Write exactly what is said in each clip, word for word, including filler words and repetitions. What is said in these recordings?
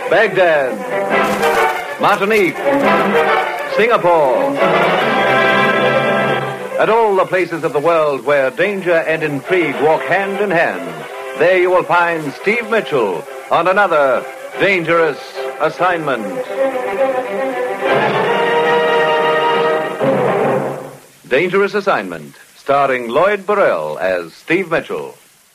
Baghdad, Martinique, Singapore, and all the places of the world where danger and intrigue walk hand in hand. There you will find Steve Mitchell on another dangerous assignment. Dangerous Assignment, starring Lloyd Burrell as Steve Mitchell.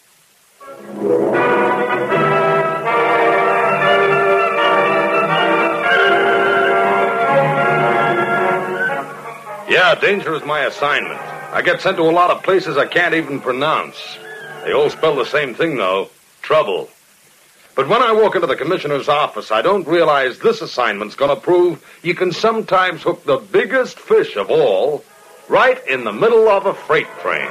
Yeah, danger is my assignment. I get sent to a lot of places I can't even pronounce. They all spell the same thing, though. Trouble. But when I walk into the commissioner's office, I don't realize this assignment's going to prove you can sometimes hook the biggest fish of all right in the middle of a freight train.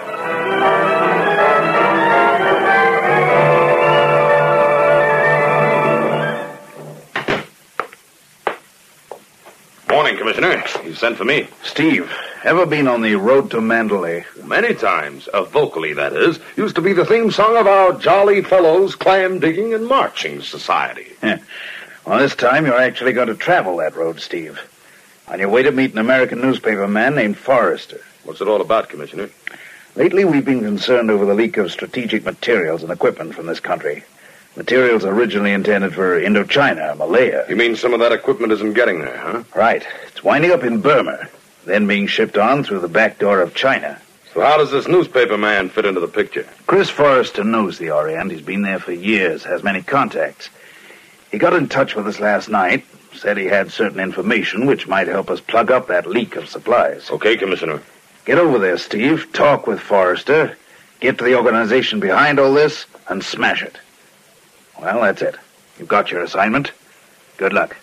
Morning, Commissioner. You sent for me. Steve, ever been on the road to Mandalay? Many times. Uh, vocally, that is. Used to be the theme song of our Jolly Fellows Clam Digging and Marching Society. Well, this time you're actually going to travel that road, Steve. On your way to meet an American newspaper man named Forrester. What's it all about, Commissioner? Lately, we've been concerned over the leak of strategic materials and equipment from this country. Materials originally intended for Indochina, Malaya. You mean some of that equipment isn't getting there, huh? Right. It's winding up in Burma, then being shipped on through the back door of China. So how does this newspaper man fit into the picture? Chris Forrester knows the Orient. He's been there for years, has many contacts. He got in touch with us last night, said he had certain information which might help us plug up that leak of supplies. Okay, Commissioner. Get over there, Steve. Talk with Forrester. Get to the organization behind all this and smash it. Well, that's it. You've got your assignment. Good luck.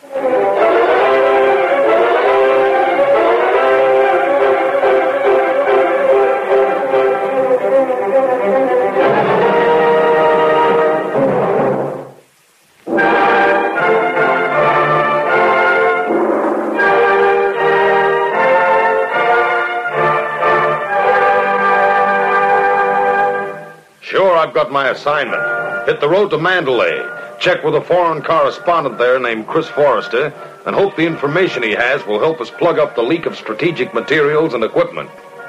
Sure, I've got my assignment. Hit the road to Mandalay, check with a foreign correspondent there named Chris Forrester, and hope the information he has will help us plug up the leak of strategic materials and equipment.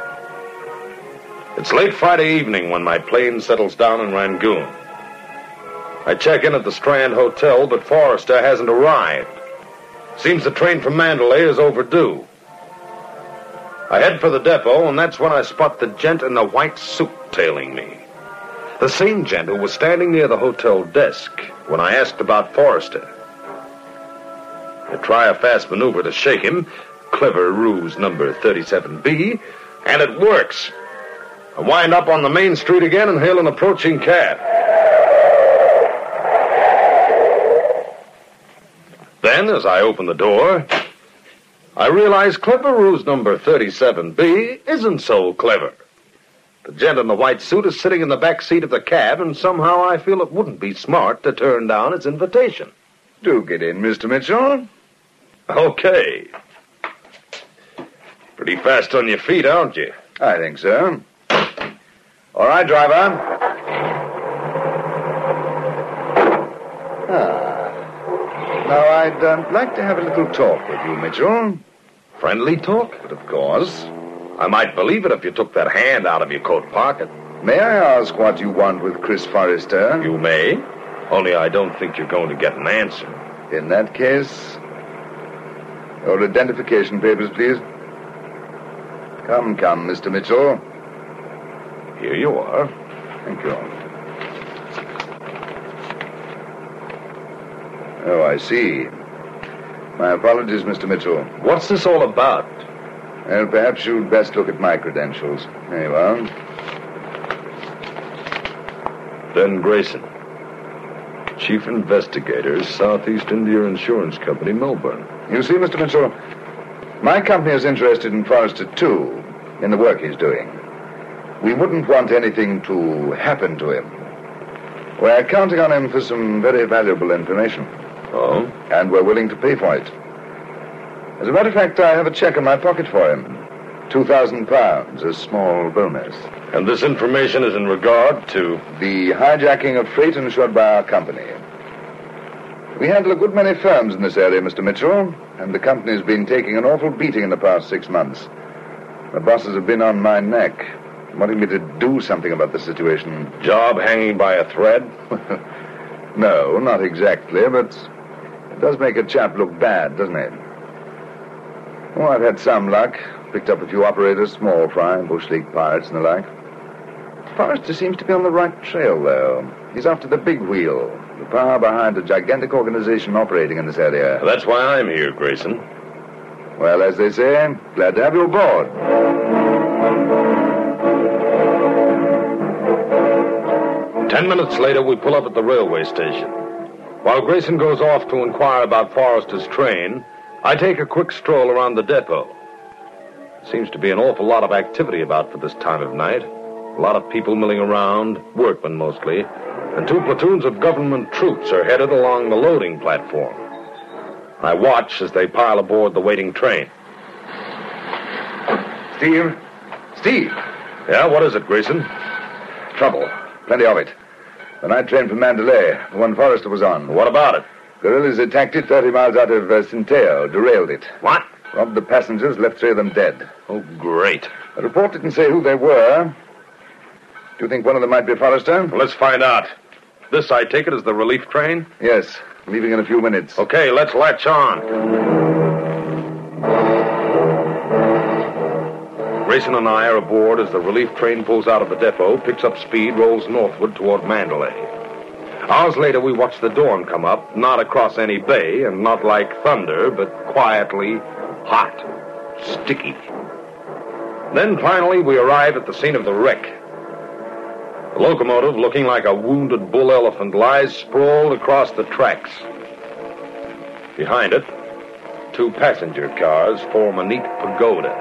It's late Friday evening when my plane settles down in Rangoon. I check in at the Strand Hotel, but Forrester hasn't arrived. Seems the train from Mandalay is overdue. I head for the depot, and that's when I spot the gent in the white suit tailing me. The same gent who was standing near the hotel desk when I asked about Forrester. I try a fast maneuver to shake him, clever ruse number thirty-seven B, and it works. I wind up on the main street again and hail an approaching cab. Then, as I open the door, I realize clever ruse number thirty-seven B isn't so clever. The gent in the white suit is sitting in the back seat of the cab, and somehow I feel it wouldn't be smart to turn down its invitation. Do get in, Mister Mitchell. Okay. Pretty fast on your feet, aren't you? I think so. All right, driver. Ah. Now, I'd uh, like to have a little talk with you, Mitchell. Friendly talk? But of course. I might believe it if you took that hand out of your coat pocket. May I ask what you want with Chris Forrester? You may. Only I don't think you're going to get an answer. In that case, your identification papers, please. Come, come, Mister Mitchell. Here you are. Thank you. Oh, I see. My apologies, Mister Mitchell. What's this all about? Well, perhaps you'd best look at my credentials. There you are. Ben Grayson, Chief Investigator, Southeast India Insurance Company, Melbourne. You see, Mister Mitchell, my company is interested in Forrester, too, in the work he's doing. We wouldn't want anything to happen to him. We're counting on him for some very valuable information. Oh? And we're willing to pay for it. As a matter of fact, I have a check in my pocket for him. Two thousand pounds, a small bonus. And this information is in regard to? The hijacking of freight insured by our company. We handle a good many firms in this area, Mister Mitchell, and the company's been taking an awful beating in the past six months. The bosses have been on my neck, wanting me to do something about the situation. Job hanging by a thread? No, not exactly, but it does make a chap look bad, doesn't it? Oh, I've had some luck. Picked up a few operators, small fry, bush league pirates and the like. Forrester seems to be on the right trail, though. He's after the big wheel, the power behind a gigantic organization operating in this area. That's why I'm here, Grayson. Well, as they say, glad to have you aboard. Ten minutes later, we pull up at the railway station. While Grayson goes off to inquire about Forrester's train, I take a quick stroll around the depot. Seems to be an awful lot of activity about for this time of night. A lot of people milling around, workmen mostly, and two platoons of government troops are headed along the loading platform. I watch as they pile aboard the waiting train. Steve? Steve! Yeah, what is it, Grayson? Trouble. Plenty of it. The night train from Mandalay, the one Forrester was on. What about it? Guerrillas attacked it thirty miles out of uh, Centeo, derailed it. What? Robbed the passengers, left three of them dead. Oh, great. The report didn't say who they were. Do you think one of them might be Forrester? Well, let's find out. This, I take it, is the relief train? Yes, leaving in a few minutes. Okay, let's latch on. Grayson and I are aboard as the relief train pulls out of the depot, picks up speed, rolls northward toward Mandalay. Hours later, we watch the dawn come up, not across any bay, and not like thunder, but quietly hot, sticky. Then, finally, we arrive at the scene of the wreck. The locomotive, looking like a wounded bull elephant, lies sprawled across the tracks. Behind it, two passenger cars form a neat pagoda.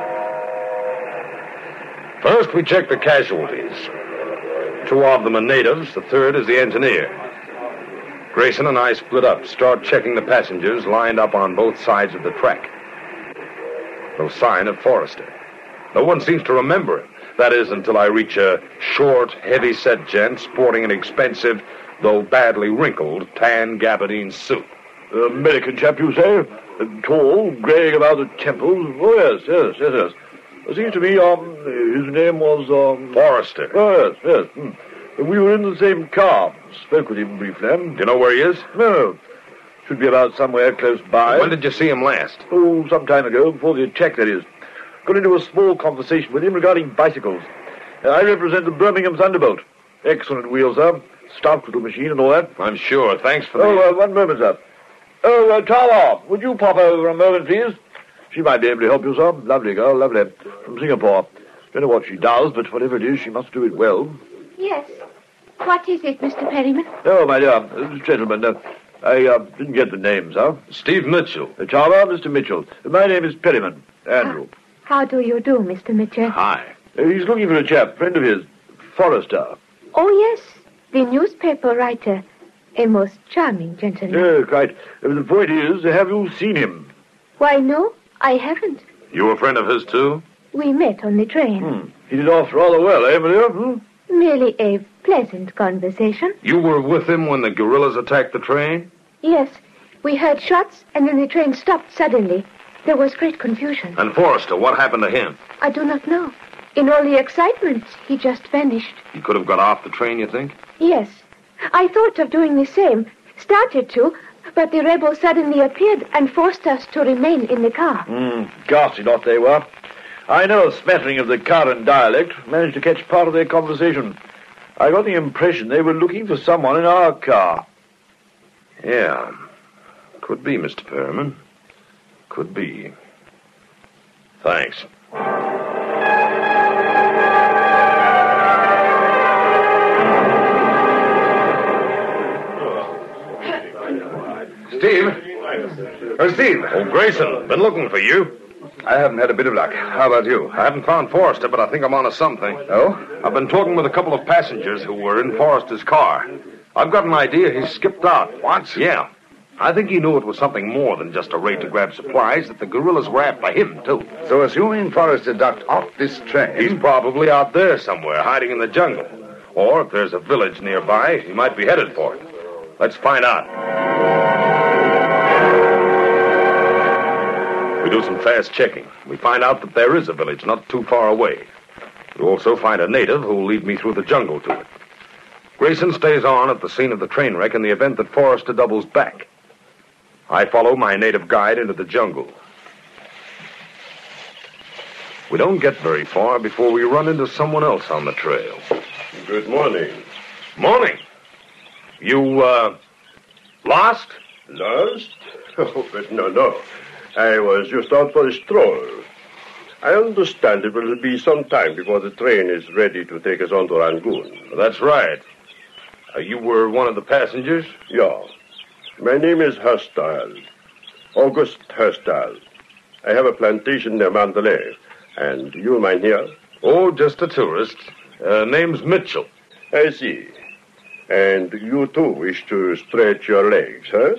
First, we check the casualties. Two of them are natives, the third is the engineer. Grayson and I split up, start checking the passengers lined up on both sides of the track. No sign of Forrester. No one seems to remember him. That is, until I reach a short, heavy-set gent sporting an expensive, though badly wrinkled, tan gabardine suit. American chap, you say? Uh, tall, graying about the temples. Oh, yes, yes, yes, yes. It seems to me, um, his name was, um... Forrester. Oh, yes, yes. Hmm. We were in the same car. Spoke with him briefly. Do you know where he is? No. Should be about somewhere close by. When did you see him last? Oh, some time ago, before the attack, that is. Got into a small conversation with him regarding bicycles. Uh, I represent the Birmingham Thunderbolt. Excellent wheels, sir. Stout little machine and all that. I'm sure. Thanks for the... Oh, uh, one moment, sir. Oh, uh, Tala, would you pop over a moment, please? She might be able to help you, sir. Lovely girl, lovely. From Singapore. Don't know what she does, but whatever it is, she must do it well. Yes. What is it, Mister Perryman? Oh, my dear, uh, gentlemen, uh, I uh, didn't get the names, sir. Steve Mitchell. Uh, Tala, Mister Mitchell. My name is Perryman. Andrew. Uh, how do you do, Mister Mitchell? Hi. Uh, he's looking for a chap, friend of his, Forrester. Oh, yes, the newspaper writer. A most charming gentleman. Yeah, quite. Uh, the point is, have you seen him? Why, no, I haven't. You a friend of his, too? We met on the train. Hmm. He did off rather well, eh, Maria? Hmm? Merely a pleasant conversation. You were with him when the guerrillas attacked the train? Yes, we heard shots, and then the train stopped suddenly. There was great confusion. And Forrester, what happened to him? I do not know. In all the excitement, he just vanished. He could have got off the train, you think? Yes. I thought of doing the same. Started to, but the rebels suddenly appeared and forced us to remain in the car. Hmm, ghastly lot they were. I know a smattering of the current dialect. Managed to catch part of their conversation. I got the impression they were looking for someone in our car. Yeah. Could be, Mister Perriman. Could be. Thanks. Steve? Oh, Steve. Oh, Grayson, been looking for you. I haven't had a bit of luck. How about you? I haven't found Forrester, but I think I'm onto something. Oh? I've been talking with a couple of passengers who were in Forrester's car. I've got an idea he skipped out. What? Yeah. I think he knew it was something more than just a raid to grab supplies, that the guerrillas were after him, too. So assuming Forrester ducked off this train... He's probably out there somewhere, hiding in the jungle. Or if there's a village nearby, he might be headed for it. Let's find out. We do some fast checking. We find out that there is a village not too far away. We also find a native who will lead me through the jungle to it. Grayson stays on at the scene of the train wreck in the event that Forrester doubles back. I follow my native guide into the jungle. We don't get very far before we run into someone else on the trail. Good morning. Morning. You, uh, lost? Lost? Oh, but no, no. I was just out for a stroll. I understand it will be some time before the train is ready to take us on to Rangoon. That's right. Uh, you were one of the passengers? Yeah. My name is Herstal. August Herstal. I have a plantation near Mandalay. And you, mynheer? Oh, just a tourist. Uh, name's Mitchell. I see. And you, too, wish to stretch your legs, huh?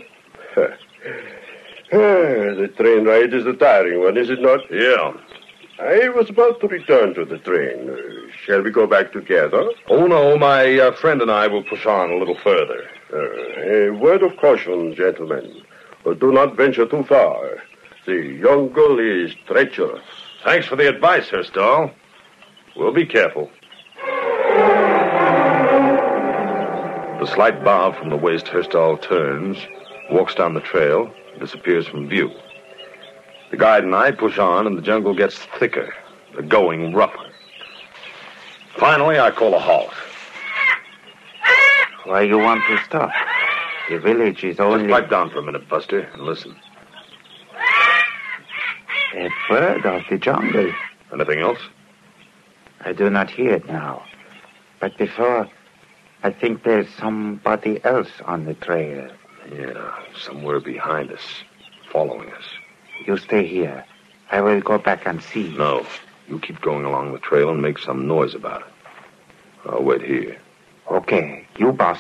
The train ride is a tiring one, is it not? Yeah. I was about to return to the train. Uh, shall we go back together? Oh, no, my uh, friend and I will push on a little further. Uh, a word of caution, gentlemen. Uh, do not venture too far. The jungle is treacherous. Thanks for the advice, Herstal. We'll be careful. The slight bow from the waist, Herstal turns, walks down the trail, disappears from view. The guide and I push on, and the jungle gets thicker, the going rougher. Finally, I call a halt. Why you want to stop? The village is only... Just pipe down for a minute, Buster, and listen. A bird of the jungle. Anything else? I do not hear it now. But before, I think there's somebody else on the trail. Yeah, somewhere behind us, following us. You stay here. I will go back and see. No, you keep going along the trail and make some noise about it. I'll wait here. Okay, you boss.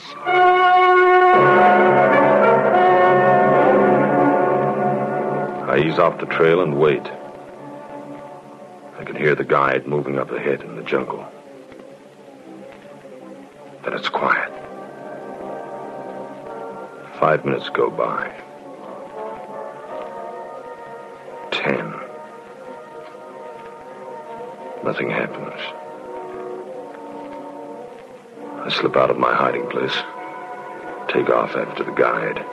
I ease off the trail and wait. I can hear the guide moving up ahead in the jungle. Then it's quiet. Five minutes go by. Ten. Nothing happens. I slip out of my hiding place, take off after the guide.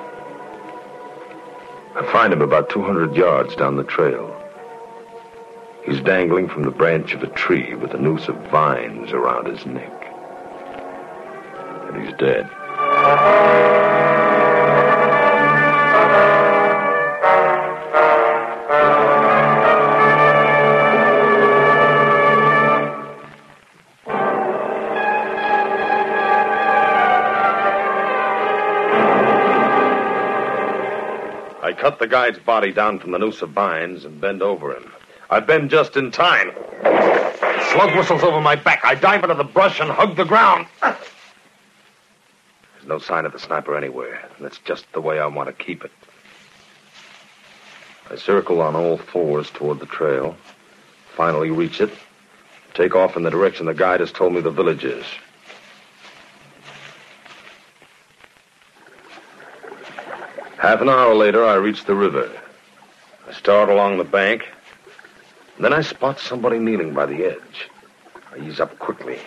I find him about two hundred yards down the trail. He's dangling from the branch of a tree with a noose of vines around his neck. And he's dead. I cut the guide's body down from the noose of vines and bend over him. I bend just in time. Slug whistles over my back. I dive into the brush and hug the ground. There's no sign of the sniper anywhere. That's just the way I want to keep it. I circle on all fours toward the trail, finally reach it, take off in the direction the guide has told me the village is. Half an hour later, I reach the river. I start along the bank. Then I spot somebody kneeling by the edge. I ease up quickly.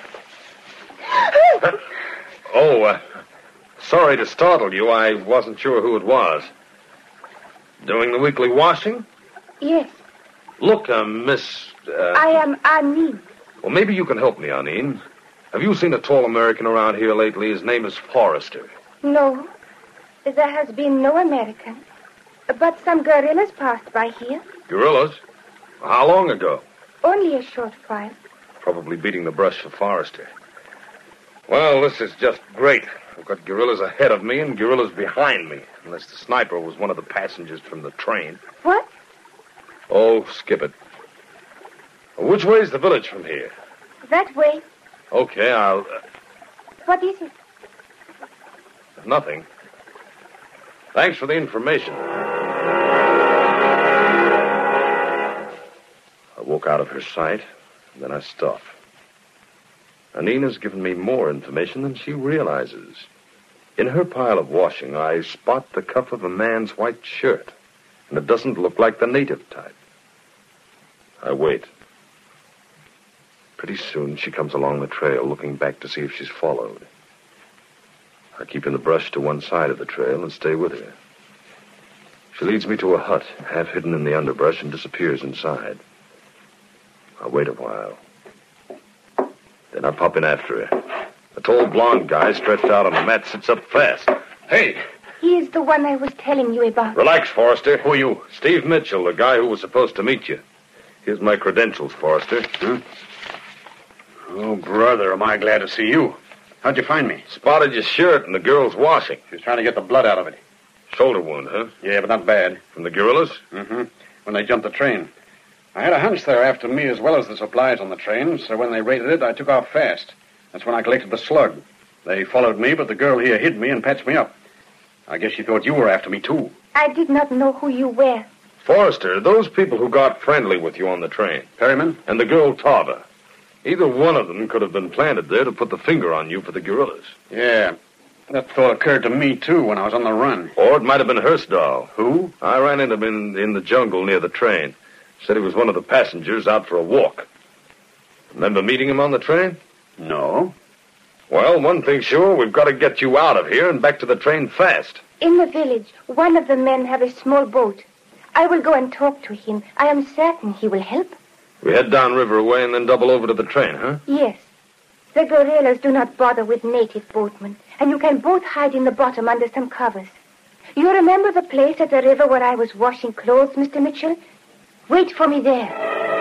oh, uh, sorry to startle you. I wasn't sure who it was. Doing the weekly washing? Yes. Look, uh, Miss... Uh, I am Anine. Well, maybe you can help me, Anine. Have you seen a tall American around here lately? His name is Forrester. No. There has been no American. But some guerrillas passed by here. Guerrillas? How long ago? Only a short while. Probably beating the brush for Forrester. Well, this is just great. I've got guerrillas ahead of me and guerrillas behind me. Unless the sniper was one of the passengers from the train. What? Oh, skip it. Which way's the village from here? That way. Okay, I'll... Uh... What is it? Nothing. Thanks for the information. I walk out of her sight, and then I stop. Anina's given me more information than she realizes. In her pile of washing, I spot the cuff of a man's white shirt. And it doesn't look like the native type. I wait. Pretty soon she comes along the trail, looking back to see if she's followed. I keep in the brush to one side of the trail and stay with her. She leads me to a hut, half hidden in the underbrush, and disappears inside. I wait a while. Then I pop in after her. A tall blonde guy stretched out on the mat sits up fast. Hey! He is the one I was telling you about. Relax, Forrester. Who are you? Steve Mitchell, the guy who was supposed to meet you. Here's my credentials, Forrester. Huh? Oh, brother, am I glad to see you. How'd you find me? Spotted your shirt in the girl's washing. She was trying to get the blood out of it. Shoulder wound, huh? Yeah, but not bad. From the guerrillas? Mm-hmm. When they jumped the train. I had a hunch they were after me as well as the supplies on the train, so when they raided it, I took off fast. That's when I collected the slug. They followed me, but the girl here hid me and patched me up. I guess she thought you were after me, too. I did not know who you were. Forrester, those people who got friendly with you on the train. Perryman? And the girl Tarver. Either one of them could have been planted there to put the finger on you for the guerrillas. Yeah. That thought occurred to me, too, when I was on the run. Or it might have been Hurstdahl. Who? I ran into him in, in the jungle near the train. Said he was one of the passengers out for a walk. Remember meeting him on the train? No. Well, one thing's sure, we've got to get you out of here and back to the train fast. In the village, one of the men have a small boat. I will go and talk to him. I am certain he will help. We head down river away and then double over to the train, huh? Yes. The guerrillas do not bother with native boatmen, and you can both hide in the bottom under some covers. You remember the place at the river where I was washing clothes, Mister Mitchell? Wait for me there.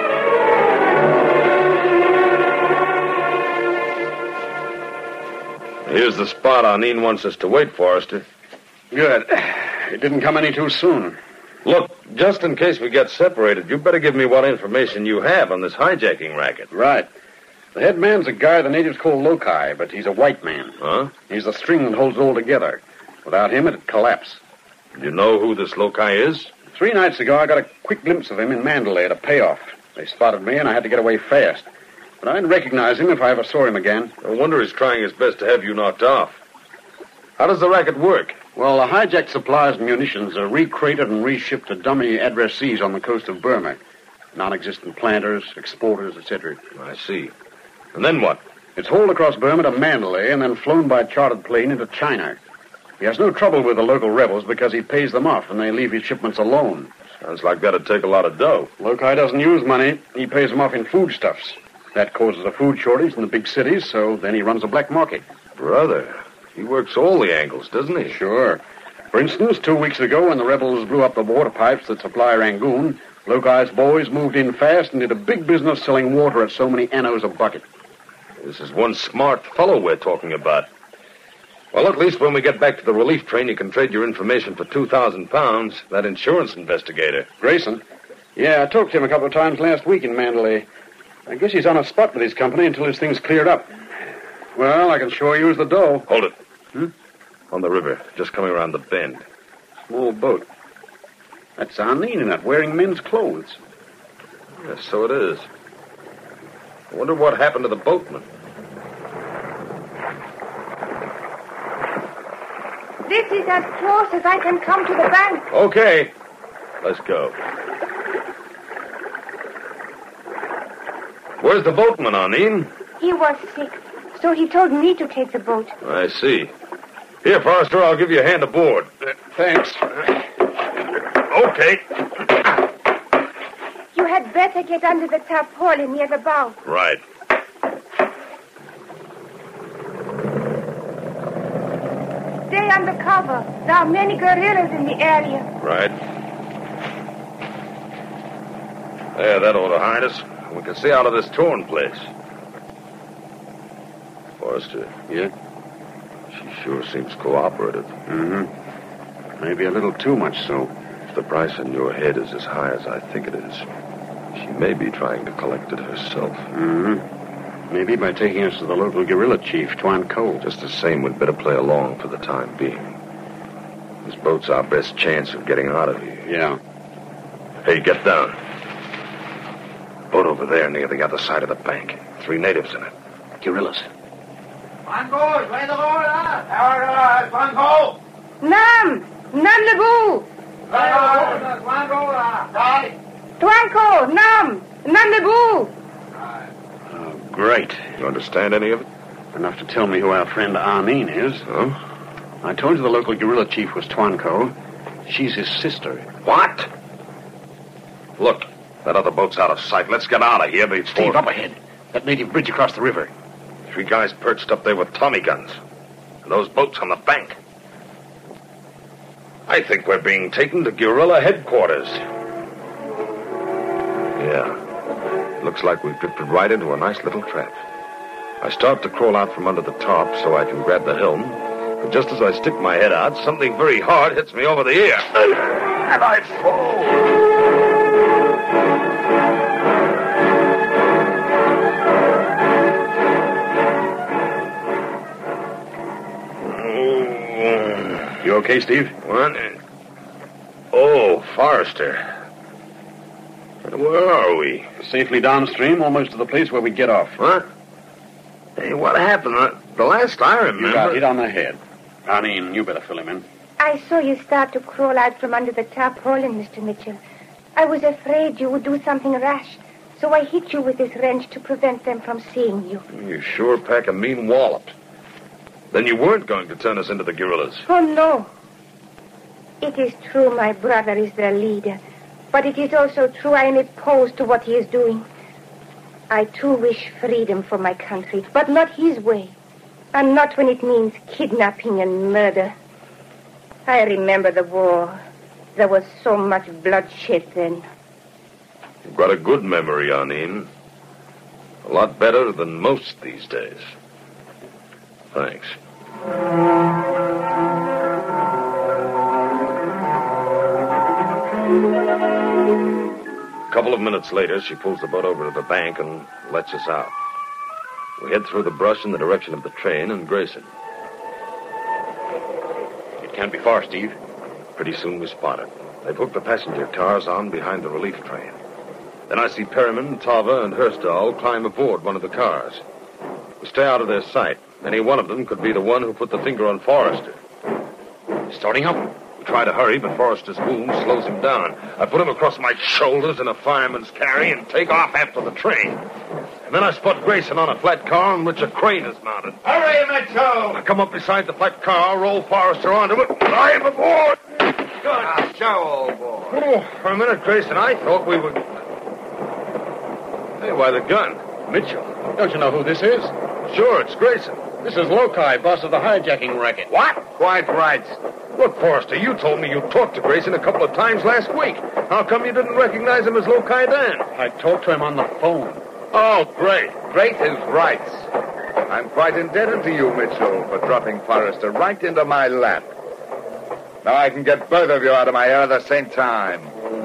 Here's the spot Arneen wants us to wait, Forrester. Good. It didn't come any too soon. Look, just in case we get separated, you better give me what information you have on this hijacking racket. Right. The head man's a guy the natives call Lokai, but he's a white man. Huh? He's the string that holds it all together. Without him, it'd collapse. You know who this Lokai is? Three nights ago, I got a quick glimpse of him in Mandalay at a payoff. They spotted me, and I had to get away fast. But I'd recognize him if I ever saw him again. No wonder he's trying his best to have you knocked off. How does the racket work? Well, the hijacked supplies and munitions are recrated and reshipped to dummy addressees on the coast of Burma. Non-existent planters, exporters, et cetera. I see. And then what? It's hauled across Burma to Mandalay and then flown by chartered plane into China. He has no trouble with the local rebels because he pays them off and they leave his shipments alone. Sounds like that'd take a lot of dough. Lokai doesn't use money. He pays them off in foodstuffs. That causes a food shortage in the big cities, so then he runs a black market. Brother, he works all the angles, doesn't he? Sure. For instance, two weeks ago when the rebels blew up the water pipes that supply Rangoon, Lokai's boys moved in fast and did a big business selling water at so many annos a bucket. This is one smart fellow we're talking about. Well, at least when we get back to the relief train, you can trade your information for two thousand pounds. That insurance investigator. Grayson? Yeah, I talked to him a couple of times last week in Mandalay. I guess he's on a spot with his company until his thing's cleared up. Well, I can sure use the dough. Hold it. Hmm? On the river, just coming around the bend. Small boat. That's Arneen in it, wearing men's clothes. Yes, so it is. I wonder what happened to the boatman. This is as close as I can come to the bank. Okay. Let's go. Where's the boatman, Arneen? He was sick, so he told me to take the boat. I see. Here, Forrester, I'll give you a hand aboard. Uh, thanks. Okay. You had better get under the tarpaulin near the bow. Right. Stay under cover. There are many guerrillas in the area. Right. There, that ought to hide us. We can see out of this torn place. Forrester. Yeah? She sure seems cooperative. Mm-hmm. Maybe a little too much so. If the price in your head is as high as I think it is, she may be trying to collect it herself. Mm-hmm. Maybe by taking us to the local guerrilla chief, Tuan Cole. Just the same, we'd better play along for the time being. This boat's our best chance of getting out of here. Yeah. Hey, get down. Boat over there near the other side of the bank. Three natives in it. Guerrillas. Nam! Nam Lebu! Twanko, Nam, Nandebu. Oh, great. You understand any of it? Enough to tell me who our friend Armin is. Huh? I told you the local guerrilla chief was Twanko. She's his sister. What? Look, that other boat's out of sight. Let's get out of here before... Steve, up ahead. That native bridge across the river. Three guys perched up there with Tommy guns. And those boats on the bank. I think we're being taken to guerrilla headquarters. Yeah. Looks like we've drifted right into a nice little trap. I start to crawl out from under the tarp so I can grab the helm. But just as I stick my head out, something very hard hits me over the ear. And I fall. You okay, Steve? What? Oh, Forrester. Where are we? Safely downstream, almost to the place where we get off. What? Hey, what happened? Uh, The last I remember... You got hit on the head. I mean, you better fill him in. I saw you start to crawl out from under the tarpaulin, Mister Mitchell. I was afraid you would do something rash, so I hit you with this wrench to prevent them from seeing you. You sure pack a mean wallop. Then you weren't going to turn us into the guerrillas. Oh, no. It is true my brother is their leader, but it is also true I am opposed to what he is doing. I, too, wish freedom for my country, but not his way, and not when it means kidnapping and murder. I remember the war. There was so much bloodshed then. You've got a good memory, Arneen. A lot better than most these days. Thanks. A couple of minutes later, she pulls the boat over to the bank and lets us out. We head through the brush in the direction of the train and Grayson. It can't be far, Steve. Pretty soon we spot it. They've hooked the passenger cars on behind the relief train. Then I see Perriman, Tava, and Herstall climb aboard one of the cars. We stay out of their sight. Any one of them could be the one who put the finger on Forrester. Starting up. We try to hurry, but Forrester's wound slows him down. I put him across my shoulders in a fireman's carry and take off after the train. And then I spot Grayson on a flat car on which a crane is mounted. Hurry, Mitchell! I come up beside the flat car, roll Forrester onto it, and I am aboard! Good show, old boy. Oh, for a minute, Grayson, I thought we were... Hey, why the gun? Mitchell, don't you know who this is? Sure, it's Grayson. This is Lokai, boss of the hijacking racket. What? Quite right. Look, Forrester, you told me you talked to Grayson a couple of times last week. How come you didn't recognize him as Lokai then? I talked to him on the phone. Oh, great. Great is right. I'm quite indebted to you, Mitchell, for dropping Forrester right into my lap. Now I can get both of you out of my hair at the same time.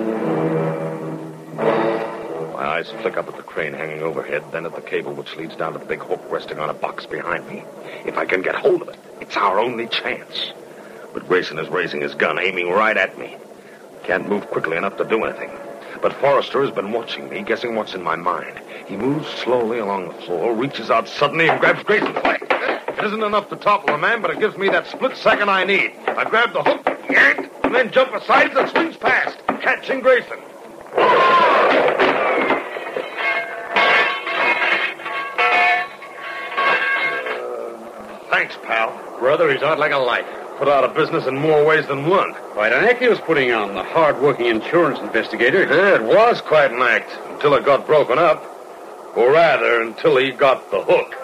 My eyes flick up at the crane hanging overhead, then at the cable which leads down to the big hook resting on a box behind me. If I can get hold of it, it's our only chance. But Grayson is raising his gun, aiming right at me. Can't move quickly enough to do anything. But Forrester has been watching me, guessing what's in my mind. He moves slowly along the floor, reaches out suddenly, and grabs Grayson's leg. It isn't enough to topple a man, but it gives me that split second I need. I grab the hook, yank, and then jump aside and swings past, catching Grayson. Thanks, pal. Brother, he's out like a light. Put out of business in more ways than one. Quite an act he was putting on, the hard-working insurance investigator. Yeah, it was quite an act, until it got broken up. Or rather, until he got the hook.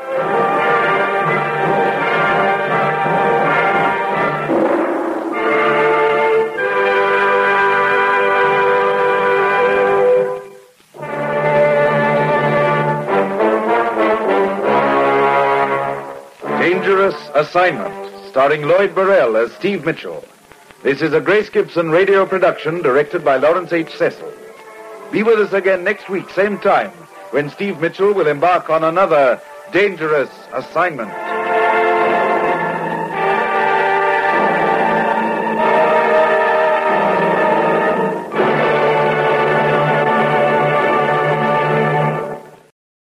Dangerous Assignment, starring Lloyd Burrell as Steve Mitchell. This is a Grace Gibson radio production directed by Lawrence H. Cecil. Be with us again next week, same time, when Steve Mitchell will embark on another dangerous assignment.